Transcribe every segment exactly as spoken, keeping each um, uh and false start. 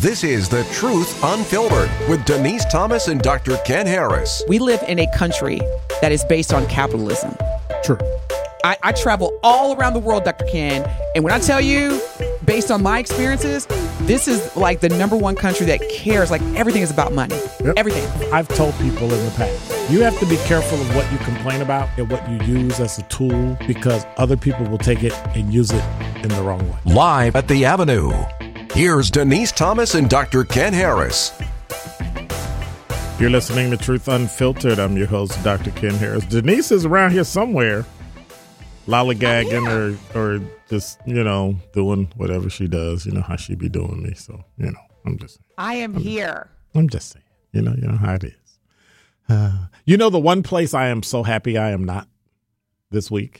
This is The Truth Unfiltered with Denise Thomas and Doctor Ken Harris. We live in a country that is based on capitalism. True. I, I travel all around the world, Doctor Ken, and when I tell you, based on my experiences, this is like the number one country that cares. Like everything is about money. Yep. Everything. I've told people in the past, you have to be careful of what you complain about and what you use as a tool, because other people will take it and use it in the wrong way. Live at the Avenue, here's Denise Thomas and Doctor Ken Harris. You're listening to Truth Unfiltered. I'm your host, Doctor Ken Harris. Denise is around here somewhere, lollygagging or or just, you know, doing whatever she does. You know how she be doing me. So, you know, I'm just saying. I am I'm here. Just, I'm just saying. You know, you know how it is. Uh, you know the one place I am so happy I am not this week?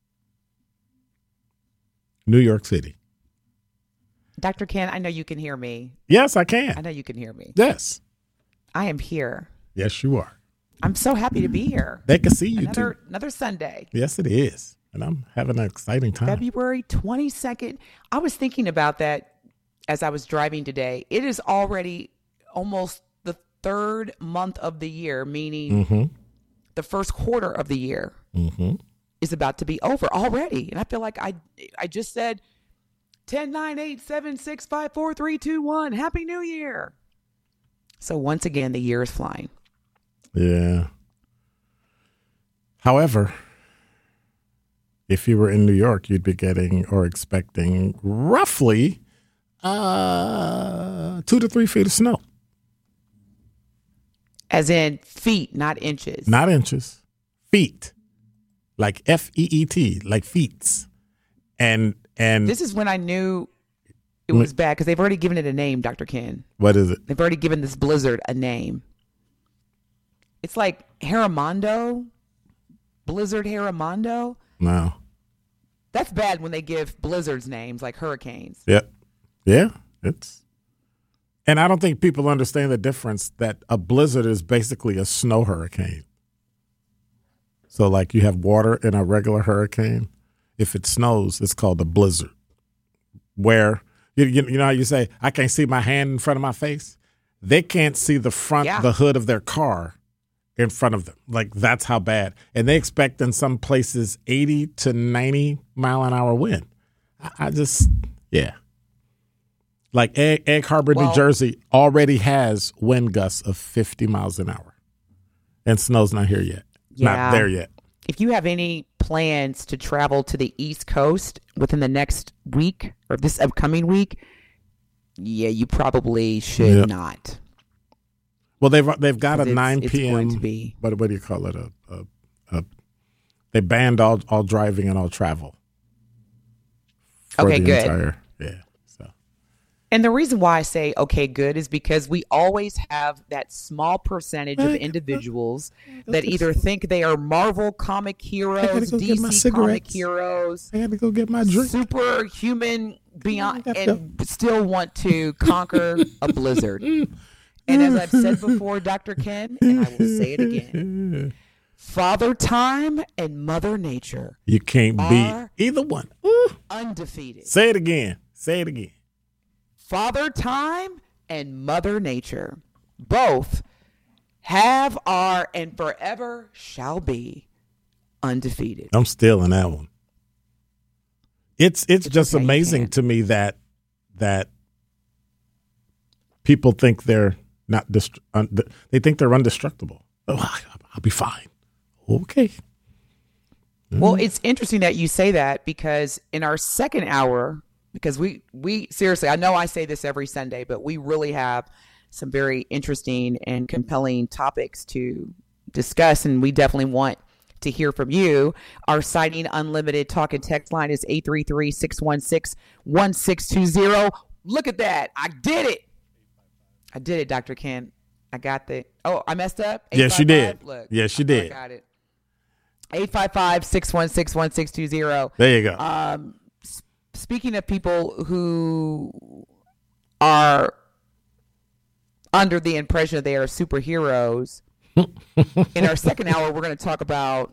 New York City. Doctor Ken, I know you can hear me. Yes, I can. I know you can hear me. Yes. I am here. Yes, you are. I'm so happy to be here. They can see you another, too. Another Sunday. Yes, it is. And I'm having an exciting time. February twenty-second. I was thinking about that as I was driving today. It is already almost the third month of the year, meaning mm-hmm. the first quarter of the year mm-hmm. is about to be over already. And I feel like I I just said ten, nine, eight, seven, six, five, four, three, two, one. Happy New Year. So once again, the year is flying. Yeah. However, if you were in New York, you'd be getting or expecting roughly uh, two to three feet of snow. As in feet, not inches. Not inches. Feet. Like F E E T, like feet. And and this is when I knew it was bad, because they've already given it a name, Doctor Ken. What is it? They've already given this blizzard a name. It's like Harimondo, Blizzard Harimondo. No. That's bad when they give blizzards names like hurricanes. Yeah. Yeah. It's. And I don't think people understand the difference that a blizzard is basically a snow hurricane. So like you have water in a regular hurricane. If it snows, it's called a blizzard. Where, you, you, you know how you say, I can't see my hand in front of my face? They can't see the front, yeah. the hood of their car in front of them. Like, that's how bad. And they expect in some places eighty to ninety mile an hour wind. I, I just, yeah. Like Egg, Egg Harbor, well, New Jersey already has wind gusts of fifty miles an hour. And snow's not here yet. Yeah. Not there yet. If you have any plans to travel to the East Coast within the next week or this upcoming week, yeah, you probably should yep. not. Well, they've they've got a nine it's p.m. going to be. What what do you call it? A, a, a they banned all all driving and all travel. For okay, the good. Entire, yeah. So. And the reason why I say okay, good is because we always have that small percentage of individuals that either think they are Marvel comic heroes, D C comic heroes, I had to go get my drink, superhuman beyond, and to... still want to conquer a blizzard. And as I've said before, Doctor Ken, and I will say it again, Father Time and Mother Nature. You can't beat either one. Ooh. Undefeated. Say it again. Say it again. Father Time and Mother Nature both have, are, and forever shall be undefeated. I'm still in that one. It's it's, it's just okay, amazing to me that that people think they're not dest- un- they think they're indestructible. Oh, I'll be fine. Okay. Well, it's interesting that you say that, because in our second hour, because we, we seriously, I know I say this every Sunday, but we really have some very interesting and compelling topics to discuss. And we definitely want to hear from you. Our Citing Unlimited talk and text line is eight three three, six one six, one six two zero. Look at that. I did it. I did it, Doctor Ken. I got the, oh, I messed up? Yes, you did. Look, yes, you did. I got it. eight five five, six one six, one six two zero. There you go. Um, s- speaking of people who are under the impression that they are superheroes, in our second hour, we're going to talk about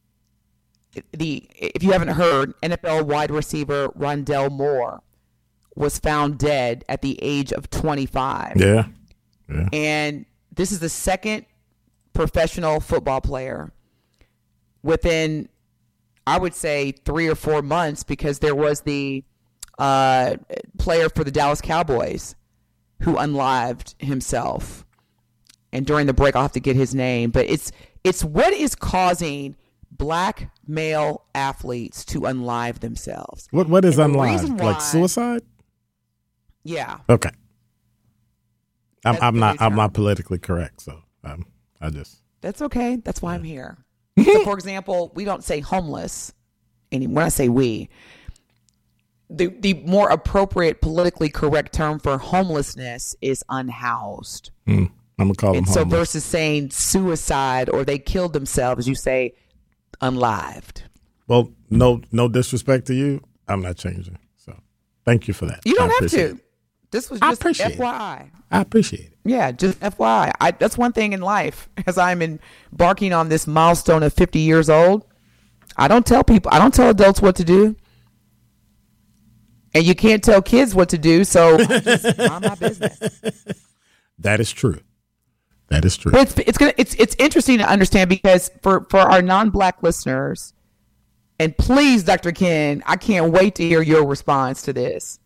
the, if you haven't heard, N F L wide receiver Rondell Moore was found dead at the age of twenty-five. Yeah. Yeah. And this is the second professional football player within, I would say, three or four months, because there was the uh, player for the Dallas Cowboys who unlived himself. And during the break, I'll have to get his name. But it's it's what is causing black male athletes to unlive themselves. What What is And the unlived? reason Like why- suicide? Yeah. Okay. I'm, That's I'm the not. new I'm term. not politically correct, so um, I just. That's okay. That's why I'm here. So, for example, we don't say homeless anymore. When I say we, the the more appropriate politically correct term for homelessness is unhoused. Hmm. I'm gonna call them And so homeless. versus saying suicide or they killed themselves, you say unlived. Well, no, no disrespect to you. I'm not changing. So, thank you for that. You don't I have appreciate to. it. This was I just appreciate it. F Y I. I appreciate it. Yeah, just F Y I. I. That's one thing in life. As I'm embarking on this milestone of fifty years old, I don't tell people, I don't tell adults what to do. And you can't tell kids what to do, so I just mind my business. That is true. That is true. But it's it's gonna it's it's interesting to understand, because for, for our non-black listeners, and please, Doctor Ken, I can't wait to hear your response to this.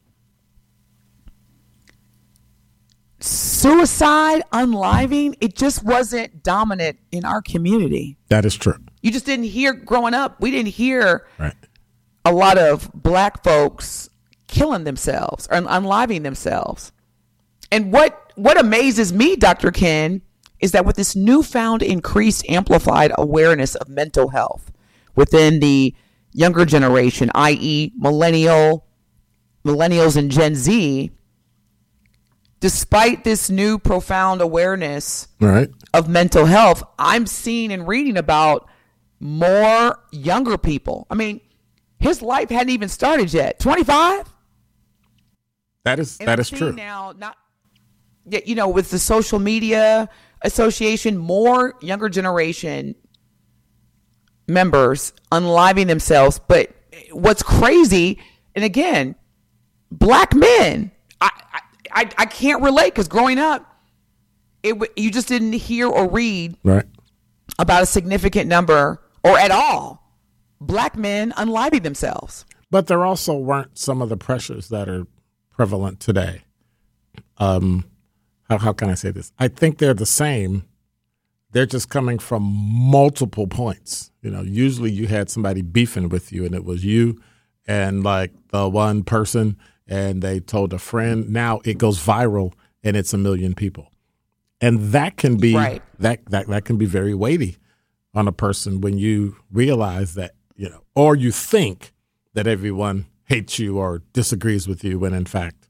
Suicide, unliving, it just wasn't dominant in our community. That is true. You just didn't hear, growing up, we didn't hear Right. a lot of black folks killing themselves or unliving themselves. And what what amazes me, Doctor Ken, is that with this newfound increased amplified awareness of mental health within the younger generation, that is millennial, millennials and Gen Z, despite this new profound awareness Right. of mental health, I'm seeing and reading about more younger people. I mean, his life hadn't even started yet. twenty-five? That is And that I'm is seeing true. now, not, yeah, you know, with the social media association, more younger generation members unliving themselves. But what's crazy, and again, black men, I I, I, I can't relate, because growing up, it w- you just didn't hear or read Right. about a significant number, or at all, black men unliving themselves. But there also weren't some of the pressures that are prevalent today. Um, how how can I say this? I think they're the same. They're just coming from multiple points. You know, usually you had somebody beefing with you, and it was you and like the one person, and they told a friend. Now it goes viral, and it's a million people, and that can be Right. that that that can be very weighty on a person when you realize that, you know, or you think that everyone hates you or disagrees with you, when in fact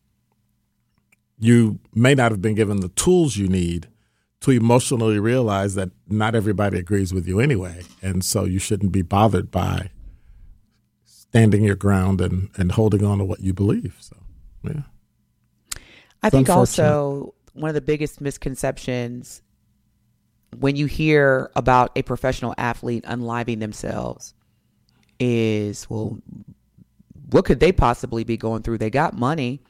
you may not have been given the tools you need to emotionally realize that not everybody agrees with you anyway. And so you shouldn't be bothered by standing your ground and, and holding on to what you believe. So, yeah. I It's think unfortunate. also one of the biggest misconceptions when you hear about a professional athlete unliving themselves is, well, what could they possibly be going through? They got money.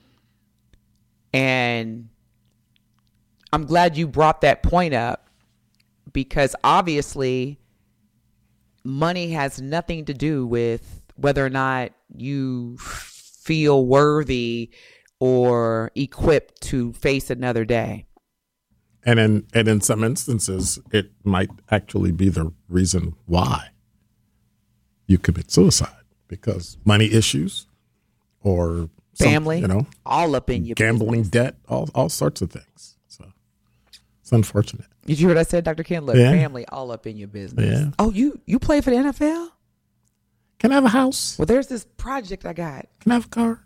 And I'm glad you brought that point up, because obviously money has nothing to do with whether or not you feel worthy or equipped to face another day. And in and in some instances, it might actually be the reason why you commit suicide, because money issues or some, Family, you know, all up in your gambling, business. debt, all all sorts of things. So it's unfortunate. Did you hear what I said, Doctor Ken? Look, Yeah. family, all up in your business. Yeah. Oh, you you play for the N F L? Can I have a house? Well, there's this project I got. Can I have a car?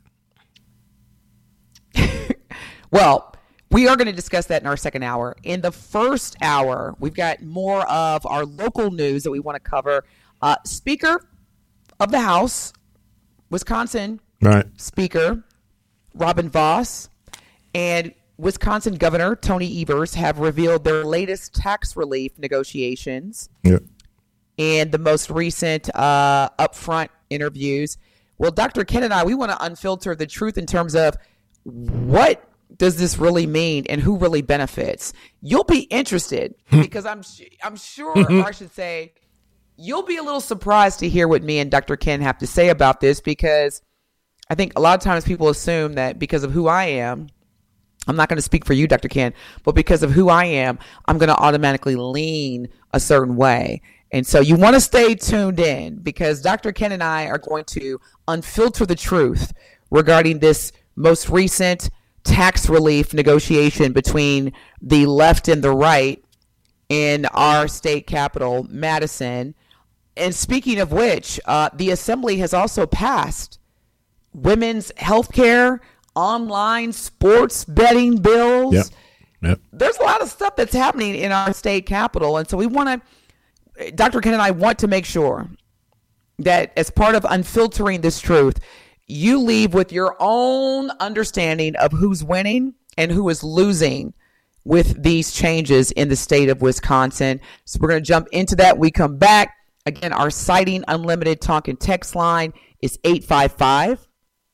Well, we are going to discuss that in our second hour. In the first hour, we've got more of our local news that we want to cover. Uh, Speaker of the House, Wisconsin Right. Speaker Robin Vos, and Wisconsin Governor Tony Evers have revealed their latest tax relief negotiations Yeah. and the most recent uh, upfront interviews. Well, Doctor Ken and I, we want to unfilter the truth in terms of what does this really mean and who really benefits. You'll be interested because I'm I'm sure, or I should say, you'll be a little surprised to hear what me and Doctor Ken have to say about this, because I think a lot of times people assume that because of who I am, I'm not going to speak for you, Doctor Ken, but because of who I am, I'm going to automatically lean a certain way. And so you want to stay tuned in, because Doctor Ken and I are going to unfilter the truth regarding this most recent tax relief negotiation between the left and the right in our state capital, Madison. And speaking of which, uh, the assembly has also passed women's health care, online sports betting bills. Yep. Yep. There's a lot of stuff that's happening in our state capital. And so we want to, Doctor Ken and I want to make sure that as part of unfiltering this truth, you leave with your own understanding of who's winning and who is losing with these changes in the state of Wisconsin. So we're going to jump into that. We come back. Again, our Citing Unlimited talk and text line is eight five five,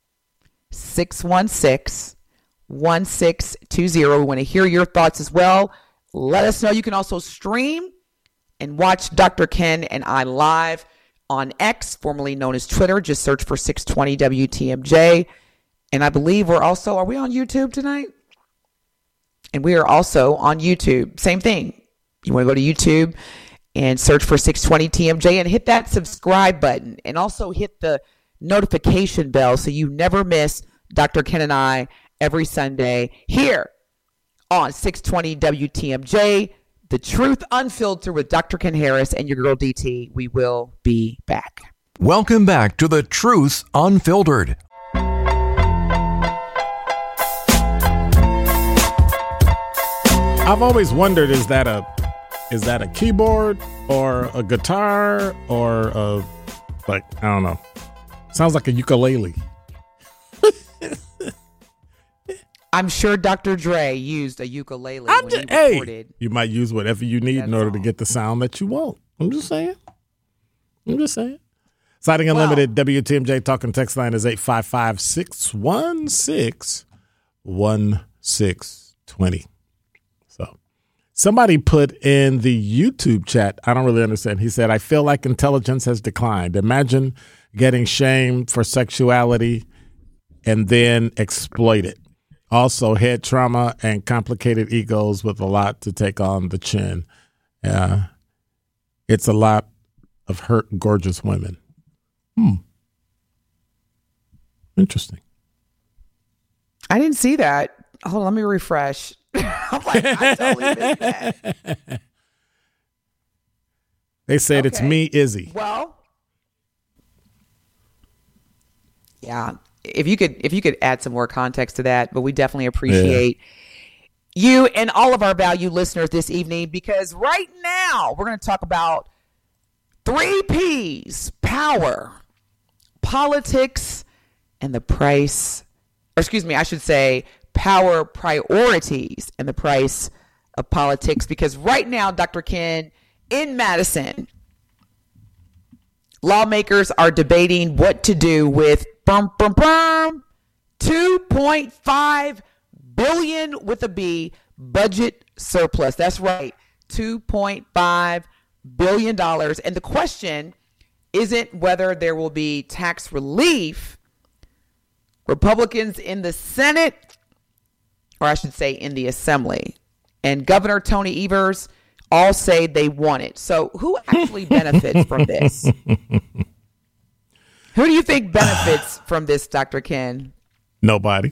six one six, one six two zero. We want to hear your thoughts as well. Let us know. You can also stream and watch Doctor Ken and I live on X, formerly known as Twitter. Just search for six twenty W T M J. And I believe we're also, are we on YouTube tonight? And we are also on YouTube. Same thing. You want to go to YouTube and search for six twenty T M J and hit that subscribe button, and also hit the notification bell so you never miss Doctor Ken and I every Sunday here on six twenty W T M J. The Truth Unfiltered with Doctor Ken Harris and your girl D T. We will be back. Welcome back to The Truth Unfiltered. I've always wondered, is that a is that a keyboard or a guitar or a, like, I don't know. Sounds like a ukulele. I'm sure Doctor Dre used a ukulele I'm when just, he hey, recorded. you might use whatever you need in order to get the sound that you want. I'm just saying. I'm just saying. Citing Unlimited, wow. W T M J talking text line is eight five five, six one six, one six two zero. So somebody put in the YouTube chat, I don't really understand. He said, I feel like intelligence has declined. Imagine getting shamed for sexuality and then exploited. Also, head trauma and complicated egos with a lot to take on the chin. Uh, it's a lot of hurt, gorgeous women. Hmm. Interesting. I didn't see that. Hold on, let me refresh. I'm like, I totally missed that. They said, okay. It's me, Izzy. Well, yeah. If you could, if you could add some more context to that, but we definitely appreciate yeah. you and all of our valued listeners this evening, because right now we're going to talk about three P's: power, politics, and the price. Or excuse me, I should say power, priorities, and the price of politics. Because right now, Doctor Ken, in Madison, lawmakers are debating what to do with Bum, bum, bum. two point five billion with a B budget surplus. That's right. two point five billion dollars. And the question isn't whether there will be tax relief. Republicans in the Senate, or I should say in the Assembly, and Governor Tony Evers all say they want it. So who actually benefits from this? Who do you think benefits from this, Doctor Ken? Nobody.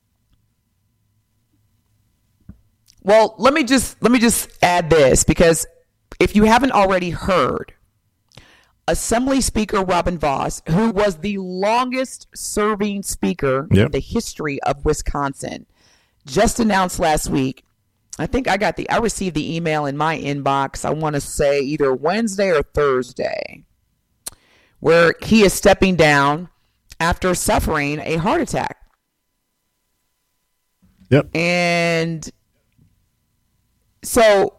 Well, let me just let me just add this, because if you haven't already heard, Assembly Speaker Robin Vos, who was the longest serving speaker yep. in the history of Wisconsin, just announced last week. I think I got the I received the email in my inbox, I want to say either Wednesday or Thursday, where he is stepping down after suffering a heart attack. Yep. And so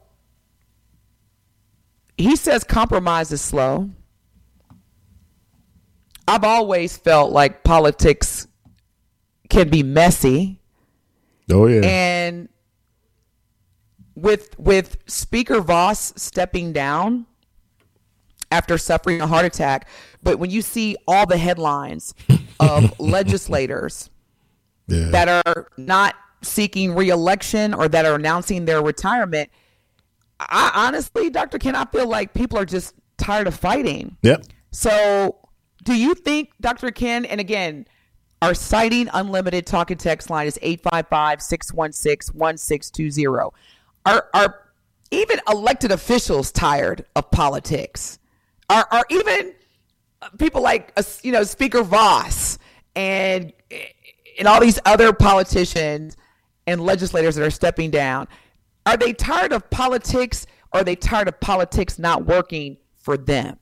he says compromise is slow. I've always felt like politics can be messy. Oh yeah. And with with Speaker Voss stepping down after suffering a heart attack, but when you see all the headlines of legislators yeah. that are not seeking re-election or that are announcing their retirement, I honestly, Doctor Ken, I feel like people are just tired of fighting. Yep. So do you think, Doctor Ken, and again, our Citing Unlimited talk and text line is eight five five, six one six, one six two zero. Are, are even elected officials tired of politics? Are, are even people like, you know, Speaker Voss and, and all these other politicians and legislators that are stepping down, are they tired of politics, or are they tired of politics not working for them?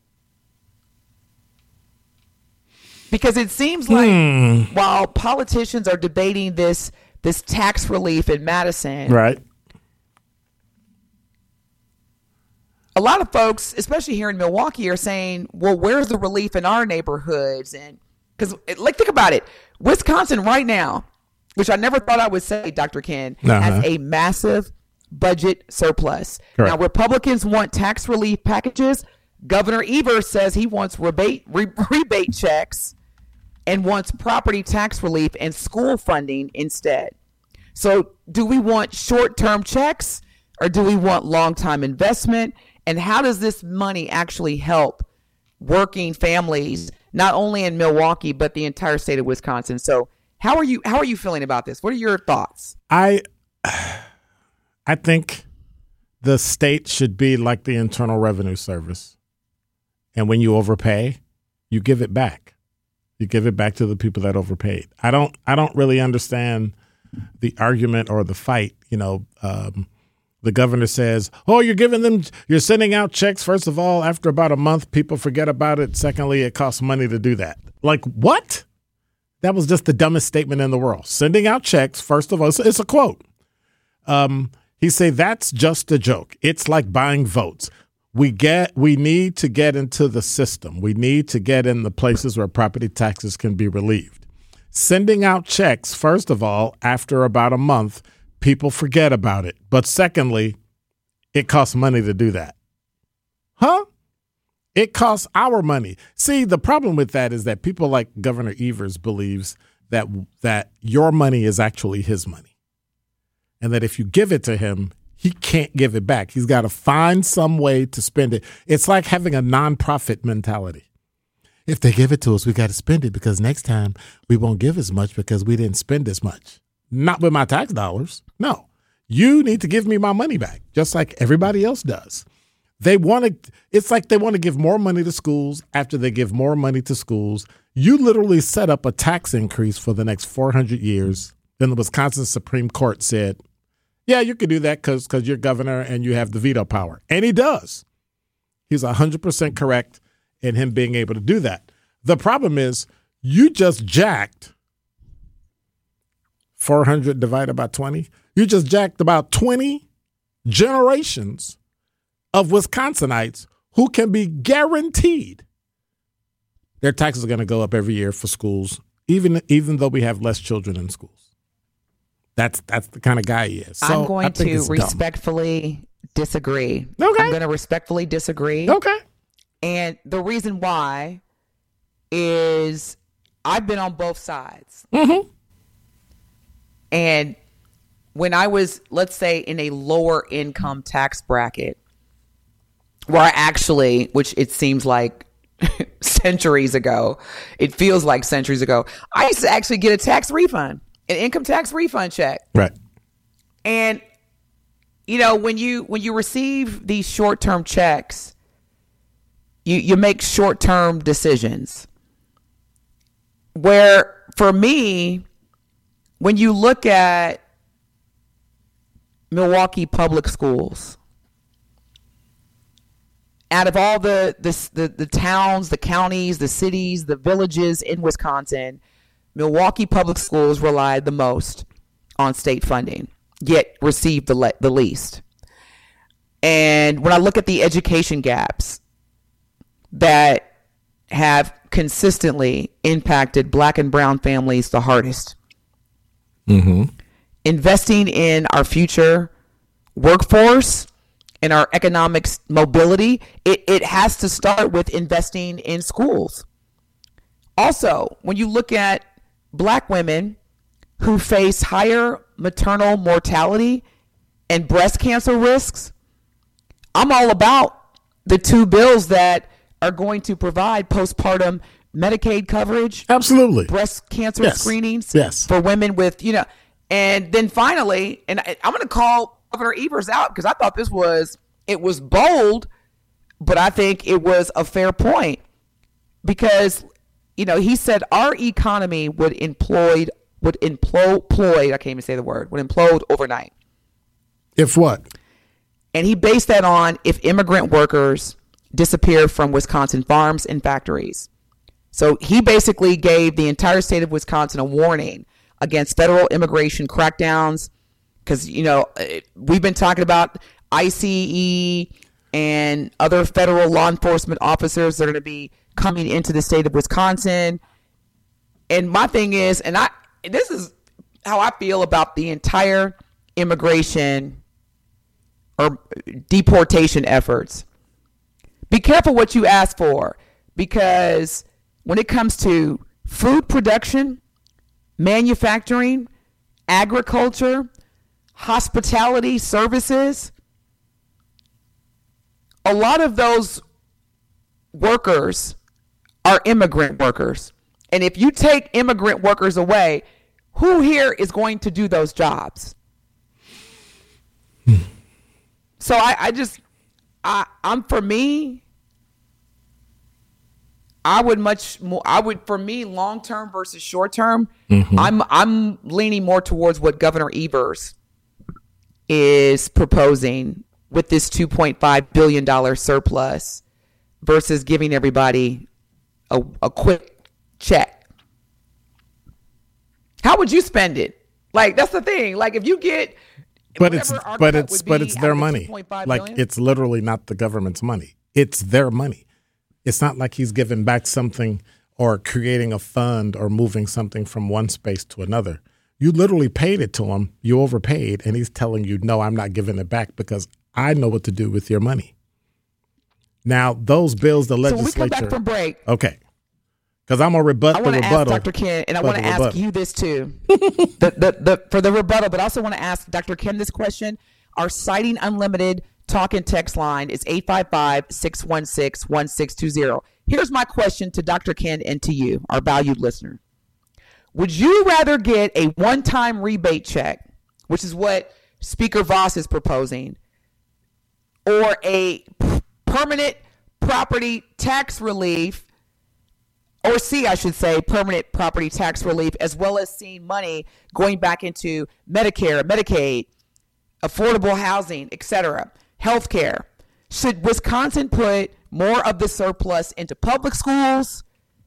Because it seems like hmm. while politicians are debating this this tax relief in Madison, right, a lot of folks, especially here in Milwaukee, are saying, well, where's the relief in our neighborhoods? And because, like, think about it. Wisconsin right now, which I never thought I would say, Doctor Ken, uh-huh. has a massive budget surplus. Correct. Now, Republicans want tax relief packages. Governor Evers says he wants rebate re- rebate checks and wants property tax relief and school funding instead. So do we want short-term checks, or do we want long-time investment? And how does this money actually help working families, not only in Milwaukee, but the entire state of Wisconsin? So how are you, how are you feeling about this? What are your thoughts? I, I think the state should be like the Internal Revenue Service. And when you overpay, you give it back. You give it back to the people that overpaid. I don't I don't really understand the argument or the fight. You know, um, the governor says, oh, you're giving them, you're sending out checks. First of all, after about a month, people forget about it. Secondly, it costs money to do that. Like, what? That was just the dumbest statement in the world. Sending out checks, first of all, it's, it's a quote. Um, he said, that's just a joke. It's like buying votes. We get, we need to get into the system. We need to get in the places where property taxes can be relieved. Sending out checks, first of all, after about a month, people forget about it. But secondly, it costs money to do that. Huh? It costs our money. See, the problem with that is that people like Governor Evers believes that that your money is actually his money. And that if you give it to him, he can't give it back. He's got to find some way to spend it. It's like having a nonprofit mentality. If they give it to us, we got to spend it, because next time we won't give as much because we didn't spend as much. Not with my tax dollars. No, you need to give me my money back, just like everybody else does. They want to, it's like they want to give more money to schools. After they give more money to schools, you literally set up a tax increase for the next four hundred years. Then the Wisconsin Supreme Court said, yeah, you can do that because because you're governor and you have the veto power. And he does. He's one hundred percent correct in him being able to do that. The problem is you just jacked four hundred divided by twenty. You just jacked about twenty generations of Wisconsinites who can be guaranteed their taxes are going to go up every year for schools, even even though we have less children in schools. That's that's the kind of guy he is. So I'm going to respectfully dumb. disagree. Okay. I'm going to respectfully disagree. Okay. And the reason why is I've been on both sides. Mm-hmm. And when I was, let's say, in a lower income tax bracket, where I actually, which it seems like centuries ago, it feels like centuries ago, I used to actually get a tax refund. An income tax refund check. Right. And, you know, when you when you receive these short-term checks, you, you make short-term decisions. Where, for me, when you look at Milwaukee public schools, out of all the the, the, the towns, the counties, the cities, the villages in Wisconsin, Milwaukee public schools relied the most on state funding, yet received the le- the least. And when I look at the education gaps that have consistently impacted black and brown families the hardest. Mm-hmm. Investing in our future workforce and our economic mobility, it, it has to start with investing in schools. Also, when you look at black women who face higher maternal mortality and breast cancer risks, I'm all about the two bills that are going to provide postpartum Medicaid coverage. Absolutely. Breast cancer yes. screenings yes. for women with, you know, and then finally, and I, I'm going to call Governor Evers out because I thought this was, it was bold, but I think it was a fair point because, you know, he said our economy would implode, would implode, implode, I can't even say the word, would implode overnight. If what? And he based that on if immigrant workers disappear from Wisconsin farms and factories. So he basically gave the entire state of Wisconsin a warning against federal immigration crackdowns because, you know, we've been talking about I C E and other federal law enforcement officers that are going to be coming into the state of Wisconsin. And my thing is, and I, this is how I feel about the entire immigration or deportation efforts. Be careful what you ask for, because when it comes to food production, manufacturing, agriculture, hospitality services, a lot of those workers are immigrant workers. And if you take immigrant workers away, who here is going to do those jobs? Hmm. So I, I just, I, I'm for me, I would much more, I would, for me, long term versus short term, mm-hmm. I'm, I'm leaning more towards what Governor Evers is proposing with this two point five billion dollars surplus versus giving everybody a, a quick check. How would you spend it? Like, that's the thing. Like, if you get, but it's but it's but it's their money. Like, it's literally not the government's money. It's their money. It's not like he's giving back something or creating a fund or moving something from one space to another. You literally paid it to him. You overpaid, and he's telling you, no, I'm not giving it back because I know what to do with your money. Now, those bills, the legislature. So when we come back from break. Okay. Because I'm going to rebut the rebuttal. I want to ask Doctor Ken, and I want to ask you this too, the, the, the, for the rebuttal, but I also want to ask Doctor Ken this question. Our Citing Unlimited talk and text line is eight five five, six one six, one six two zero. Here's my question to Doctor Ken and to you, our valued listener. Would you rather get a one-time rebate check, which is what Speaker Voss is proposing, or a p- permanent property tax relief, or C, I should say, permanent property tax relief, as well as seeing money going back into Medicare, Medicaid, affordable housing, et cetera, healthcare? Should Wisconsin put more of the surplus into public schools,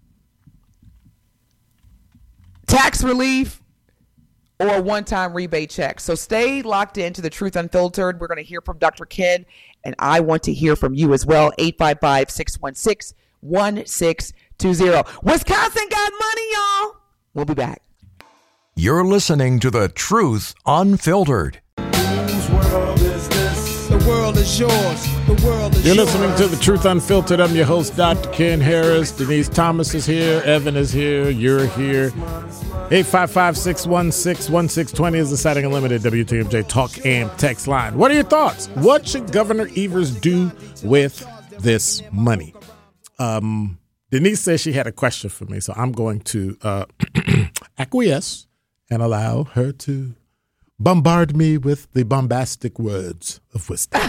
tax relief, or a one-time rebate check? So stay locked into the Truth Unfiltered. We're going to hear from Doctor Ken, and I want to hear from you as well. eight five five, six one six, one six two zero. Wisconsin got money, y'all. We'll be back. You're listening to the Truth Unfiltered. Whose world is this? The world is yours. The world is You're yours. listening to the Truth Unfiltered. I'm your host, Doctor Ken Harris. Denise Thomas is here. Evan is here. You're here. eight five five, six one six, one six two zero is the Citing Unlimited W T M J talk and text line. What are your thoughts? What should Governor Evers do with this money? Um, Denise says she had a question for me, so I'm going to uh, acquiesce and allow her to bombard me with the bombastic words of wisdom.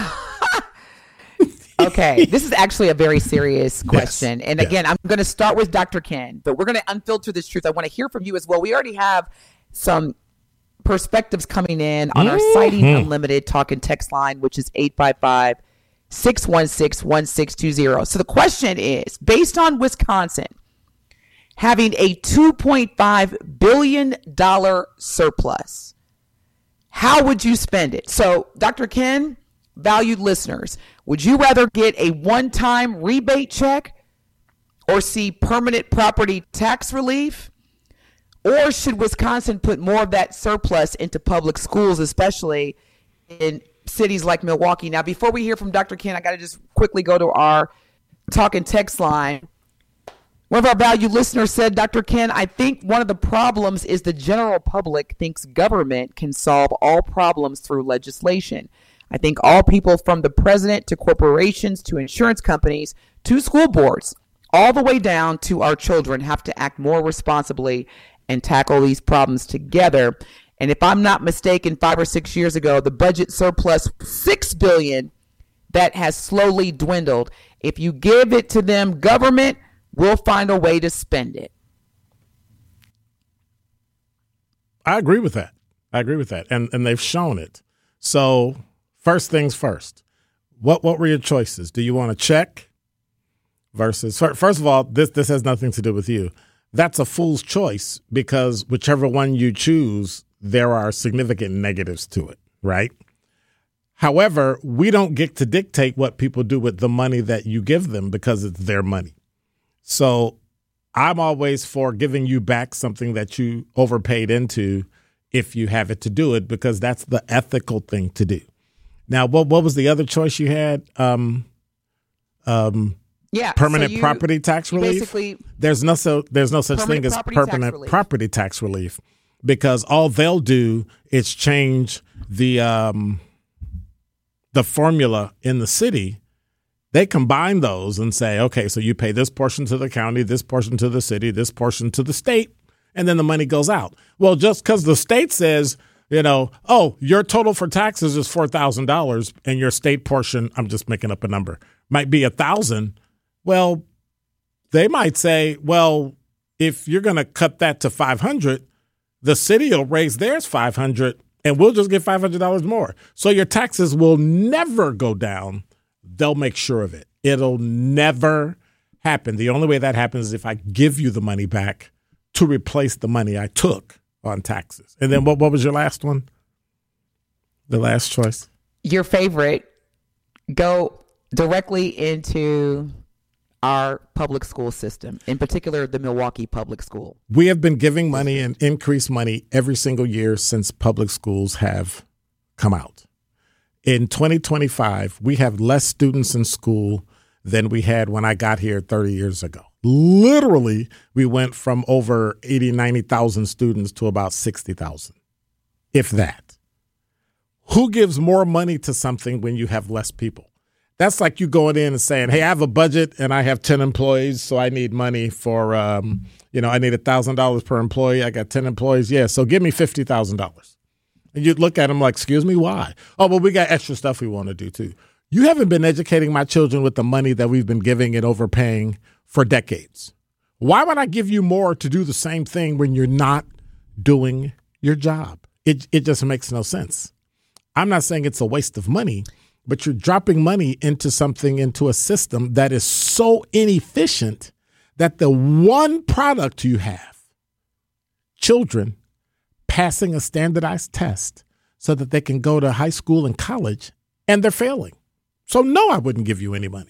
Okay, this is actually a very serious question. Yes. And again, yes. I'm going to start with Doctor Ken, but we're going to unfilter this truth. I want to hear from you as well. We already have some perspectives coming in on mm-hmm. our Citing Unlimited talk and text line, which is eight five five, six one six, one six two zero. So the question is, based on Wisconsin having a two point five billion dollars surplus, how would you spend it? So, Doctor Ken, valued listeners, would you rather get a one-time rebate check or see permanent property tax relief? Or should Wisconsin put more of that surplus into public schools, especially in cities like Milwaukee? Now, before we hear from Doctor Ken, I got to just quickly go to our talk and text line. One of our valued listeners said, Doctor Ken, I think one of the problems is the general public thinks government can solve all problems through legislation. I think all people from the president to corporations to insurance companies to school boards, all the way down to our children, have to act more responsibly and tackle these problems together. And if I'm not mistaken, five or six years ago, the budget surplus six billion dollars that has slowly dwindled. If you give it to them, government, we'll find a way to spend it. I agree with that. I agree with that. And and they've shown it. So first things first, what what were your choices? Do you want to check versus, first of all, this this has nothing to do with you. That's a fool's choice because whichever one you choose, there are significant negatives to it, right? However, we don't get to dictate what people do with the money that you give them because it's their money. So I'm always for giving you back something that you overpaid into if you have it to do it, because that's the ethical thing to do. Now, what what was the other choice you had? Um, um, yeah, permanent so you, property tax relief. Basically, there's no so there's no such thing as permanent tax property tax relief, because all they'll do is change the um, the formula in the city. They combine those and say, okay, so you pay this portion to the county, this portion to the city, this portion to the state, and then the money goes out. Well, just because the state says, you know, oh, your total for taxes is four thousand dollars and your state portion, I'm just making up a number, might be one thousand dollars. Well, they might say, well, if you're going to cut that to five hundred dollars, the city will raise theirs five hundred dollars and we'll just get five hundred dollars more. So your taxes will never go down. They'll make sure of it. It'll never happen. The only way that happens is if I give you the money back to replace the money I took on taxes. And then what, what was your last one? The last choice? Your favorite, go directly into our public school system, in particular, the Milwaukee Public School. We have been giving money and increased money every single year since public schools have come out. In twenty twenty-five, we have less students in school than we had when I got here thirty years ago. Literally, we went from over eighty, ninety thousand students to about sixty thousand, if that. Who gives more money to something when you have less people? That's like you going in and saying, hey, I have a budget and I have ten employees, so I need money for, um, you know, I need one thousand dollars per employee. I got ten employees. Yeah, so give me fifty thousand dollars. And you'd look at them like, excuse me, why? Oh, well, we got extra stuff we want to do, too. You haven't been educating my children with the money that we've been giving and overpaying for decades. Why would I give you more to do the same thing when you're not doing your job? It it just makes no sense. I'm not saying it's a waste of money, but you're dropping money into something, into a system that is so inefficient that the one product you have, children passing a standardized test so that they can go to high school and college, and they're failing. So no, I wouldn't give you any money.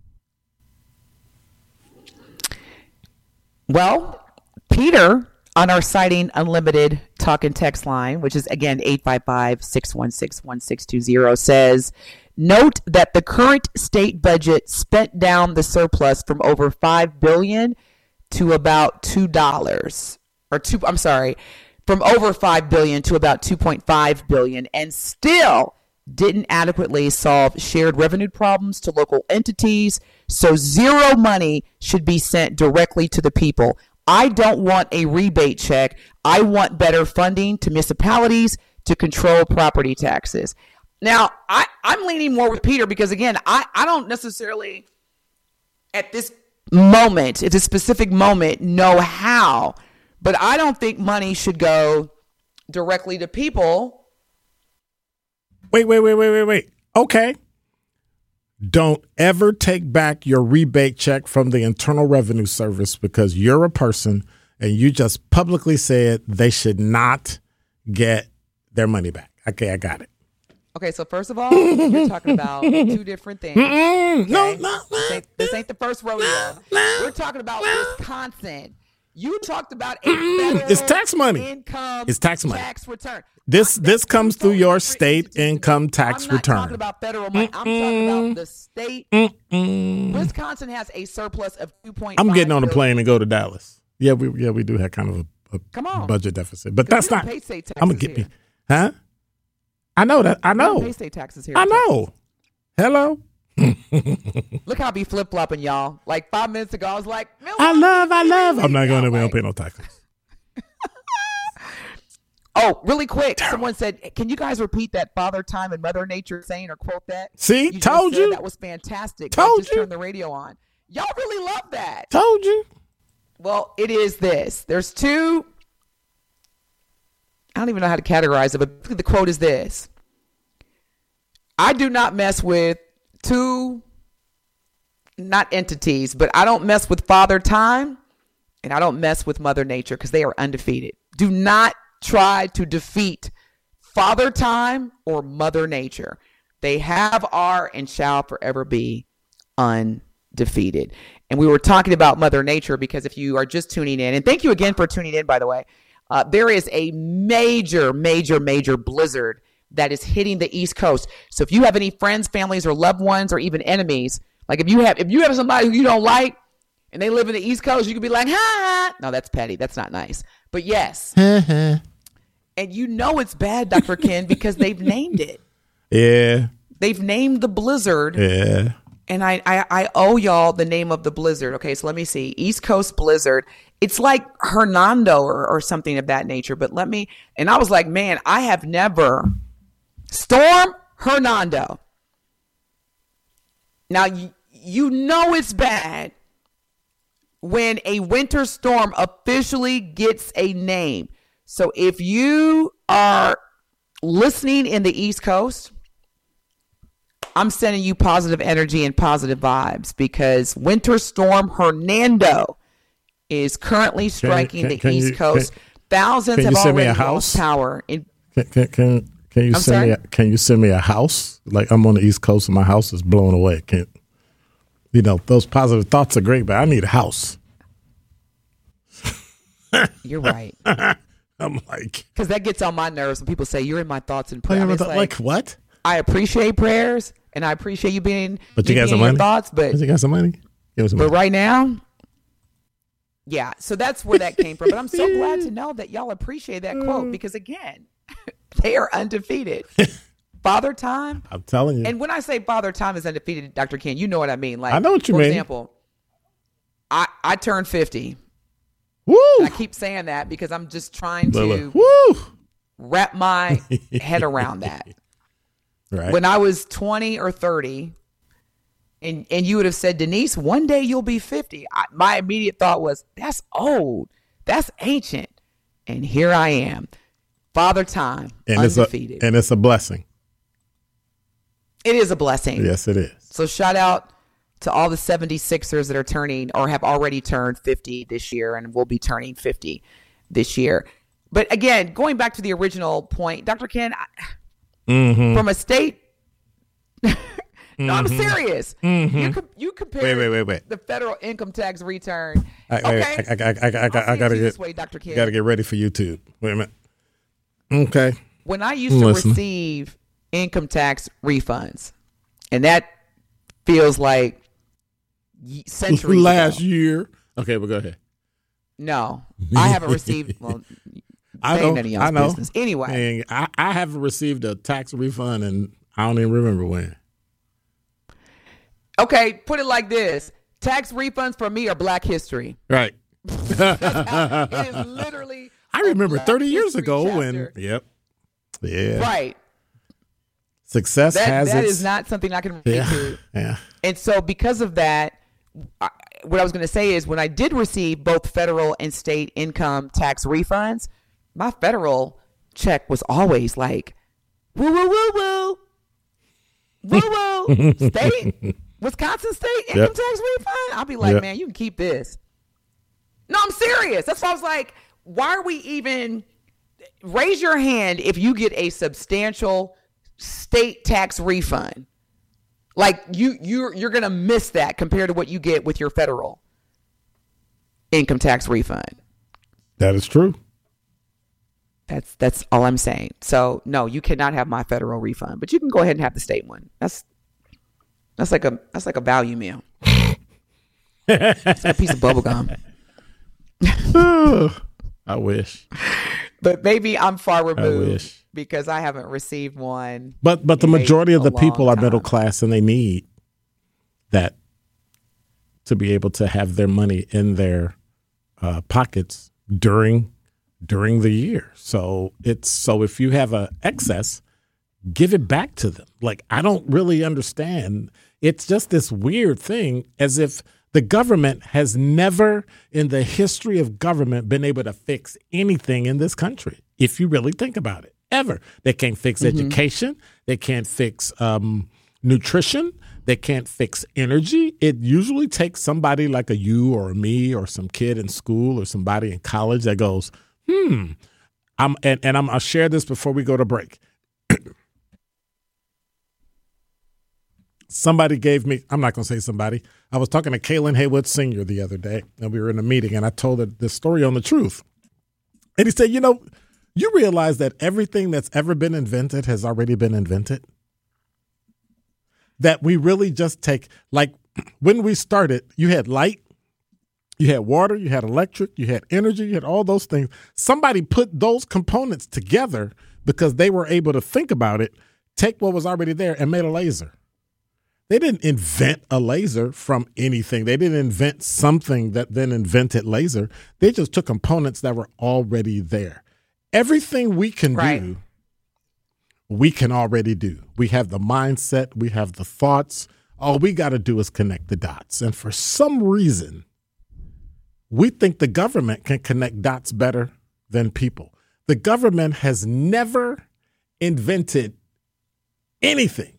Well, Peter, on our Citing Unlimited talk and text line, which is, again, eight five five, six one six, one six two zero, says, note that the current state budget spent down the surplus from over five billion dollars to about two dollars. Or two, I'm sorry, from over five billion dollars to about two point five billion dollars, and still didn't adequately solve shared revenue problems to local entities. So zero money should be sent directly to the people. I don't want a rebate check. I want better funding to municipalities to control property taxes. Now, I, I'm leaning more with Peter because, again, I, I don't necessarily, at this moment, at this specific moment, know how. But I don't think money should go directly to people. Wait, wait, wait, wait, wait, wait. Okay. Don't ever take back your rebate check from the Internal Revenue Service because you're a person and you just publicly said they should not get their money back. Okay, I got it. Okay, so first of all, you're talking about two different things. Okay? No, no, This ain't, this ain't the first rodeo. We're talking about Wisconsin. You talked about a federal It's tax money. income It's tax money. tax return. This I- this comes through your state I'm income tax not return. talking about federal money. I'm talking about the state. Mm-mm. Wisconsin has a surplus of two point. I'm getting on a plane and go to Dallas. Yeah, we yeah we do have kind of a, a Come on. budget deficit, but that's not. Pay state I'm gonna taxes get here. me, huh? I know that. I We don't know. pay state taxes here. I know. Hello. Look how I be flip flopping, y'all. Like five minutes ago, I was like, I love. I love. I'm not going to. to We don't pay no taxes. Oh, really quick. Someone said, can you guys repeat that Father Time and Mother Nature saying or quote that? See, You just told said you. That was fantastic. Told I just you. turned the radio on. Y'all really love that. Told you. Well, it is this. There's two. I don't even know how to categorize it, but the quote is this. I do not mess with two, not entities, but I don't mess with Father Time and I don't mess with Mother Nature because they are undefeated. Do not try to defeat Father Time or Mother Nature. They have, are, and shall forever be undefeated. And we were talking about Mother Nature because if you are just tuning in, and thank you again for tuning in, by the way, uh, there is a major, major, major blizzard that is hitting the East Coast. So if you have any friends, families, or loved ones, or even enemies, like if you have if you have somebody who you don't like and they live in the East Coast, you could be like, ha! No, that's petty. That's not nice. But yes. And you know it's bad, Doctor Ken, because they've named it. Yeah. They've named the blizzard. Yeah. And I, I, I owe y'all the name of the blizzard. Okay, so let me see. East Coast blizzard. It's like Hernando or, or something of that nature. But let me, and I was like, man, I have never. Storm Hernando. Now, you, you know it's bad when a winter storm officially gets a name. So if you are listening in the East Coast, I'm sending you positive energy and positive vibes because Winter Storm Hernando is currently striking can- the can East you- Coast. can- Thousands can you have send me already a house? lost power. In, Can can can, can you I'm send me? sorry? A, can you send me a house? Like I'm on the East Coast and my house is blown away. Can you know those positive thoughts are great, but I need a house. you're right. I'm like, Because that gets on my nerves when people say you're in my thoughts and prayers. I mean, it's like, like, what? I appreciate prayers and I appreciate you being, But you me got some being in money. your thoughts, but You got some money? Give me some but money. right now, yeah. So that's where that came from. But I'm so glad to know that y'all appreciate that quote because again, they are undefeated. Father Time. I'm telling you. And when I say Father Time is undefeated, Doctor Ken, you know what I mean. Like I know what you for mean. example, I I turned fifty. Woo! And I keep saying that because I'm just trying to Look, look. Woo! wrap my head around that. Right. When I was twenty or thirty, and and you would have said, Denise, one day you'll be fifty. I, my immediate thought was, that's old. That's ancient. And here I am. Father Time, and undefeated. it's a and it's a blessing. It is a blessing. Yes, it is. So shout out to all the seventy-sixers that are turning or have already turned fifty this year and will be turning fifty this year. But again, going back to the original point, Doctor Ken, I, Mm-hmm. from a state, no, I'm serious. Mm-hmm. You com- you compare Wait, wait, wait, wait. the federal income tax return. I, okay, I, I, I, I, I, I, I I'll gotta see it get this way, Doctor Ken. gotta get ready for YouTube. Wait a minute. Okay. When I used to Listen. receive income tax refunds, and that feels like y- centuries Last ago. year. Okay, but go ahead. No, I haven't received. Well, I ain't know. none of y'all's I know. business. Anyway. And I, I haven't received a tax refund, and I don't even remember when. Okay, put it like this: tax refunds for me are Black History. Right. It is literally. I a remember Black thirty years History ago when. chapter. Yep. Yeah. Right. Success That has that its. is not something I can relate Yeah. to. Yeah. And so, because of that, I, what I was going to say is when I did receive both federal and state income tax refunds, my federal check was always like, woo, woo, woo, woo. Woo, woo. State, Wisconsin state income Yep. tax refund. I'll be like, Yep. man, you can keep this. No, I'm serious. That's why I was like, why are we even, raise your hand if you get a substantial state tax refund. Like you, you're you're gonna miss that compared to what you get with your federal income tax refund. That is true. That's that's all I'm saying. So no, you cannot have my federal refund, but you can go ahead and have the state one. That's that's like a that's like a value meal. It's a piece of bubble gum. I wish. But maybe I'm far I removed wish. because I haven't received one. But but the in majority a of the people long are middle time. class, and they need that to be able to have their money in their uh, pockets during during the year. So it's so if you have a excess, give it back to them. Like, I don't really understand. It's just this weird thing, as if the government has never in the history of government been able to fix anything in this country. If you really think about it, ever. They can't fix mm-hmm. education. They can't fix um, nutrition. They can't fix energy. It usually takes somebody like a you or a me or some kid in school or somebody in college that goes, hmm, I'm, and, and I'm, I'll share this before we go to break. Somebody gave me, I'm not going to say somebody. I was talking to Kaylin Haywood Senior the other day, and we were in a meeting, and I told her this story on The Truth. And he said, you know, you realize that everything that's ever been invented has already been invented? That we really just take, like when we started, you had light, you had water, you had electric, you had energy, you had all those things. Somebody put those components together because they were able to think about it, take what was already there and made a laser. They didn't invent a laser from anything. They didn't invent something that then invented laser. They just took components that were already there. Everything we can right. do, we can already do. We have the mindset. We have the thoughts. All we got to do is connect the dots. And for some reason, we think the government can connect dots better than people. The government has never invented anything.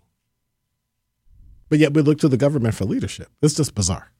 But yet we look to the government for leadership. It's just bizarre.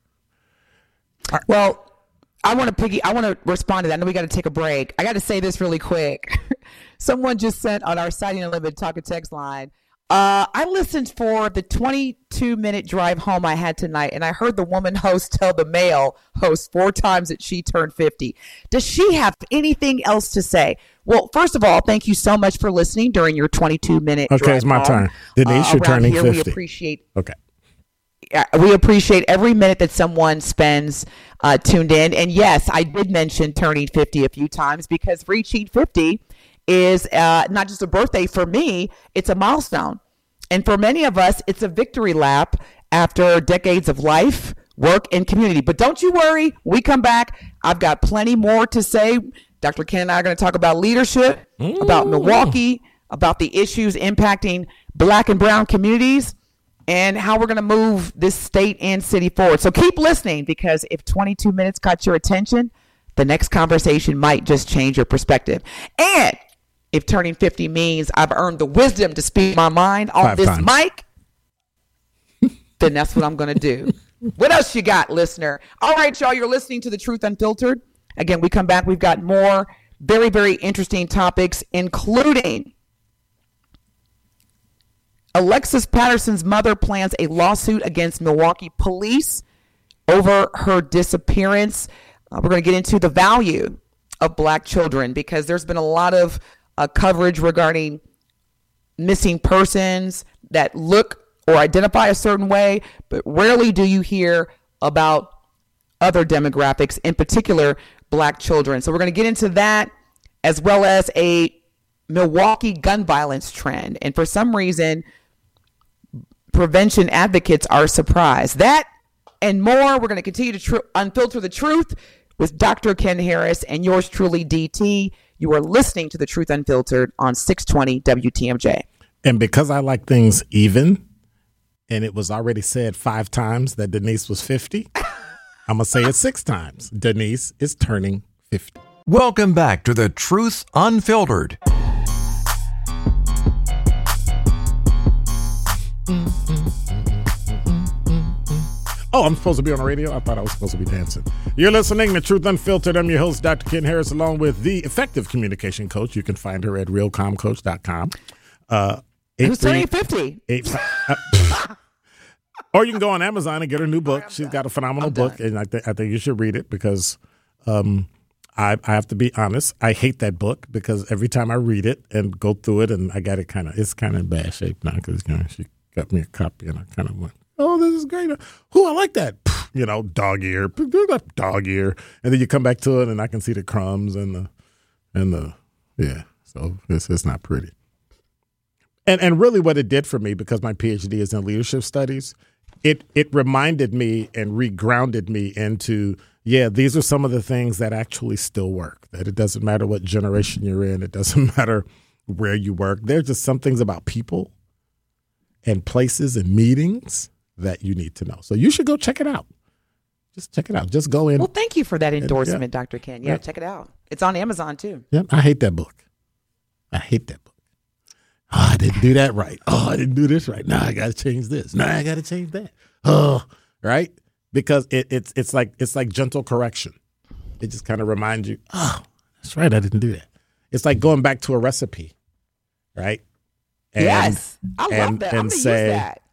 Well, I want to piggy. I want to respond to that. I know we got to take a break. I got to say this really quick. Someone just sent on our Citing Unlimited Talk and Text line. Uh, I listened for the twenty-two minute drive home I had tonight, and I heard the woman host tell the male host four times that she turned fifty. Does she have anything else to say? Well, first of all, thank you so much for listening during your twenty-two minute drive home. Okay, it's my turn. Denise, uh, you're turning here, fifty. We appreciate. Okay. We appreciate every minute that someone spends uh, tuned in. And yes, I did mention turning fifty a few times because reaching fifty is uh, not just a birthday for me, it's a milestone. And for many of us, it's a victory lap after decades of life, work, and community. But don't you worry, we come back. I've got plenty more to say. Doctor Ken and I are going to talk about leadership, mm. about Milwaukee, about the issues impacting Black and brown communities, and how we're going to move this state and city forward. So keep listening, because if twenty-two minutes caught your attention, the next conversation might just change your perspective. And if turning fifty means I've earned the wisdom to speak my mind on Five this times. mic, then that's what I'm going to do. What else you got, listener? All right, y'all, you're listening to The Truth Unfiltered. Again, we come back. We've got more very, very interesting topics, including Alexis Patterson's mother plans a lawsuit against Milwaukee police over her disappearance. Uh, we're going to get into the value of Black children, because there's been a lot of uh, coverage regarding missing persons that look or identify a certain way, but rarely do you hear about other demographics, in particular Black children. So we're going to get into that, as well as a Milwaukee gun violence trend. And for some reason, prevention advocates are surprised. That and more, we're going to continue to tr- unfilter the truth with Doctor Ken Harris and yours truly, D T. You are listening to The Truth Unfiltered on six twenty W T M J. And because I like things even, and it was already said five times that Denise was fifty, I'm going to say it six times. Denise is turning fifty. Welcome back to The Truth Unfiltered. Oh, I'm supposed to be on the radio? I thought I was supposed to be dancing. You're listening to Truth Unfiltered. I'm your host, Doctor Ken Harris, along with the effective communication coach. You can find her at real com coach dot com. Uh, eight, Who's turning fifty? Eight, uh, or you can go on Amazon and get her new book. She's got a phenomenal I'm book, done. and I, th- I think you should read it because um, I, I have to be honest. I hate that book because every time I read it and go through it, and I got it kind of, it's kind of in bad shape now because you know, she got me a copy, and I kind of went, oh, this is great. Oh, I like that. You know, dog ear, dog ear, and then you come back to it, and I can see the crumbs and the and the yeah. So it's it's not pretty. And and really, what it did for me, because my PhD is in leadership studies, it it reminded me and regrounded me into yeah, these are some of the things that actually still work. That it doesn't matter what generation you're in, it doesn't matter where you work. There's just some things about people and places and meetings that you need to know. So you should go check it out. Just check it out. Just go in. Well, thank you for that endorsement, yeah. Doctor Ken. Yeah, Yeah. check it out. It's on Amazon too. Yeah, I hate that book. I hate that book. Oh, I didn't do that right. Oh, I didn't do this right. Now I got to change this. Now I got to change that. Oh, right? Because it, it's it's like it's like gentle correction. It just kind of reminds you, oh, that's right. I didn't do that. It's like going back to a recipe, right? And, yes, I love and, that. I'm and gonna say, use that.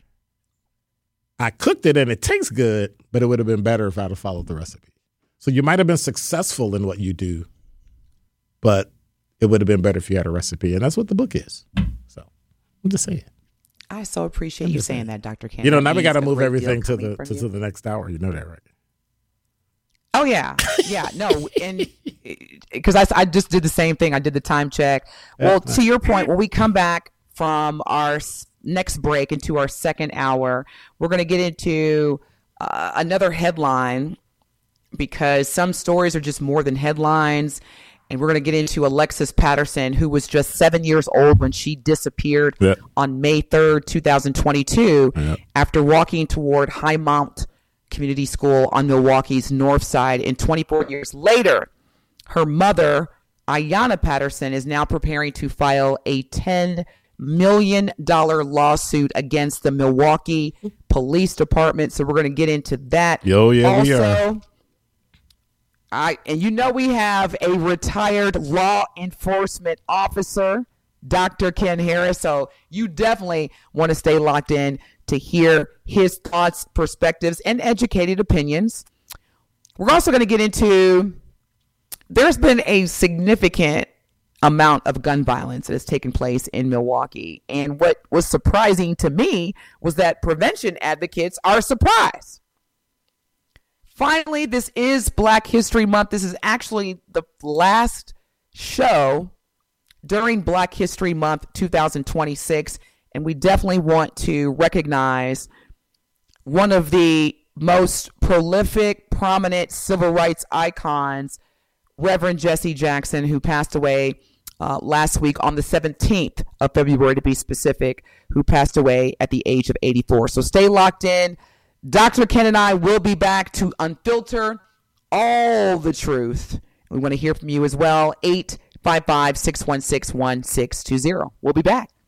I cooked it and it tastes good, but it would have been better if I'd have followed the recipe. So you might have been successful in what you do, but it would have been better if you had a recipe. And that's what the book is. So I'm just saying. I so appreciate I'm you just saying saying. that, Doctor Ken. You know, That now we means got to a move great everything deal to coming the from to, you. to the next hour. You know that, right? Oh yeah, yeah. No, and because I, I just did the same thing. I did the time check. Well, to your point, when we come back from our s- next break into our second hour, we're going to get into uh, another headline because some stories are just more than headlines. And we're going to get into Alexis Patterson, who was just seven years old when she disappeared Yep. on May third, twenty twenty-two, Yep. after walking toward Highmount Community School on Milwaukee's north side. And twenty-four years later, her mother, Ayanna Patterson, is now preparing to file a ten million dollars lawsuit against the Milwaukee Police Department. So we're going to get into that. Yo, yeah, also, we are. I, and you know we have a retired law enforcement officer, Doctor Ken Harris. So you definitely want to stay locked in to hear his thoughts, perspectives, and educated opinions. We're also going to get into, there's been a significant amount of gun violence that has taken place in Milwaukee. And what was surprising to me was that prevention advocates are surprised. Finally, this is Black History Month. This is actually the last show during Black History Month two thousand twenty-six. And we definitely want to recognize one of the most prolific, prominent civil rights icons, Reverend Jesse Jackson, who passed away uh, last week on the seventeenth of February, to be specific, who passed away at the age of eighty-four. So stay locked in. Doctor Ken and I will be back to unfilter all the truth. We want to hear from you as well. eight five five, six one six, one six two zero. We'll be back.